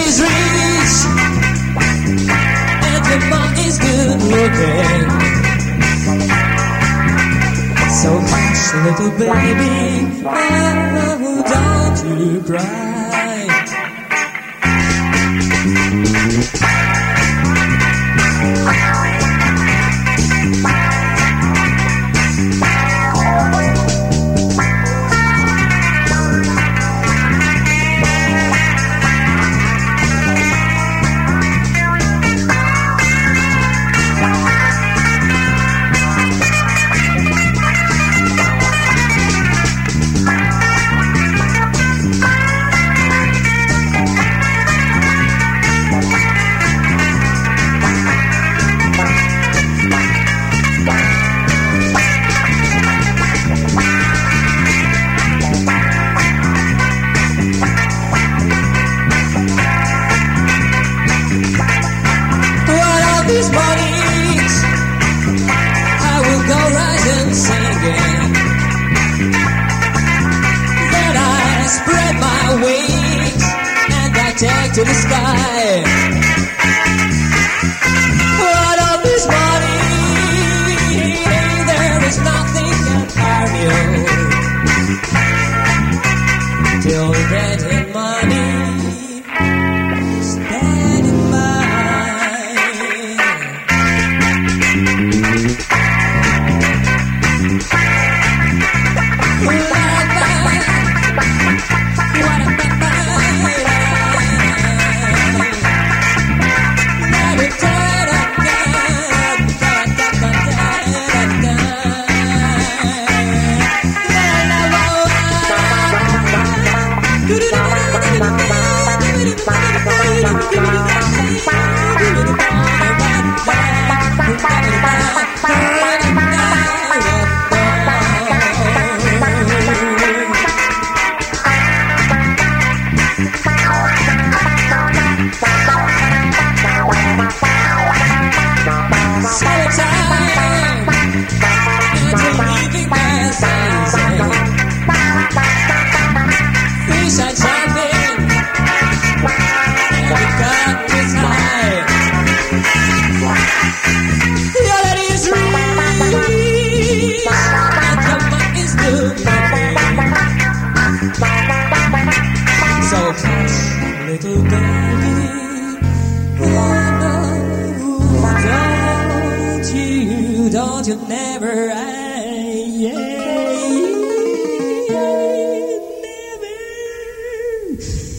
is rich and your mom is good looking. So hush, little baby, oh, don't you cry. These mornings I will go rising singing. Then I spread my wings and I take to the sky. One of these mornings there is nothing can harm you. Till then in money standing by. Little baby, oh, don't you never, never